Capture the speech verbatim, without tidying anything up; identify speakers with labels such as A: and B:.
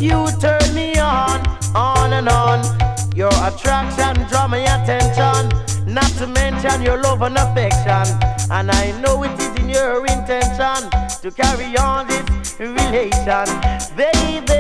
A: You turn me on, on and on. Your attraction draw my attention. Not to mention your love and affection. And I know it is in your intention to carry on this relation. Baby,